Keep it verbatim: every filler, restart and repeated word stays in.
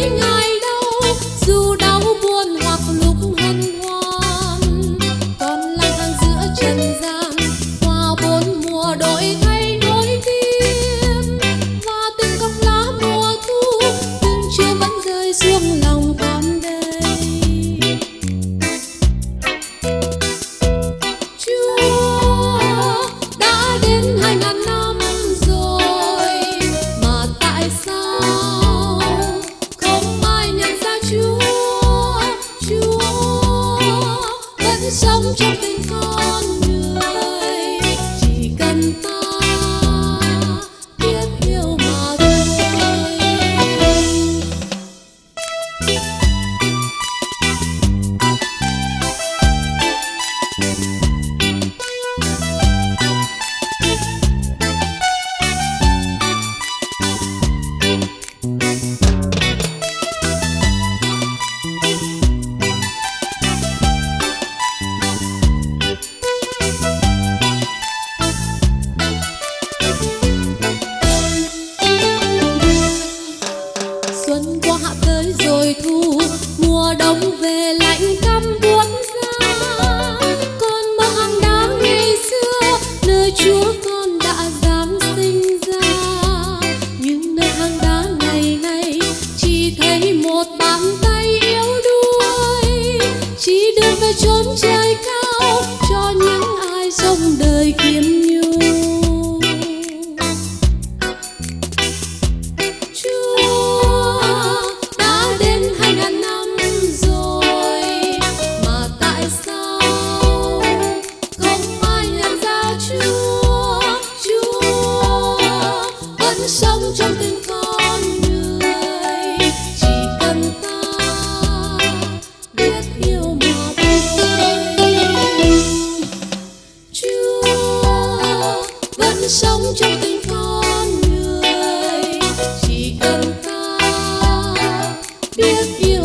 ngài đâu, dù đau buồn hoặc lúc hân hoan. Con lang thang giữa trần gian, qua bốn mùa đổi thay nỗi tim, và từng cọng lá mùa thu từng chiều vẫn rơi xuống lòng con đây. Sống trong tình con người, chỉ cần ta biết yêu mà thôi. Xuân qua tới rồi thu, mùa đông về lạnh căm buốt giá. Con mơ hang đá ngày xưa, nơi Chúa con đã giáng sinh ra. Nhưng nơi hang đá ngày nay chỉ thấy một bàn tay yếu đuối, chỉ đưa về chốn trời cao cho những ai sống đời khiêm nhu. Sống trong tình con người, chỉ cần ta biết yêu mà thôi. Chúa vẫn sống trong tình con người, chỉ cần ta biết yêu.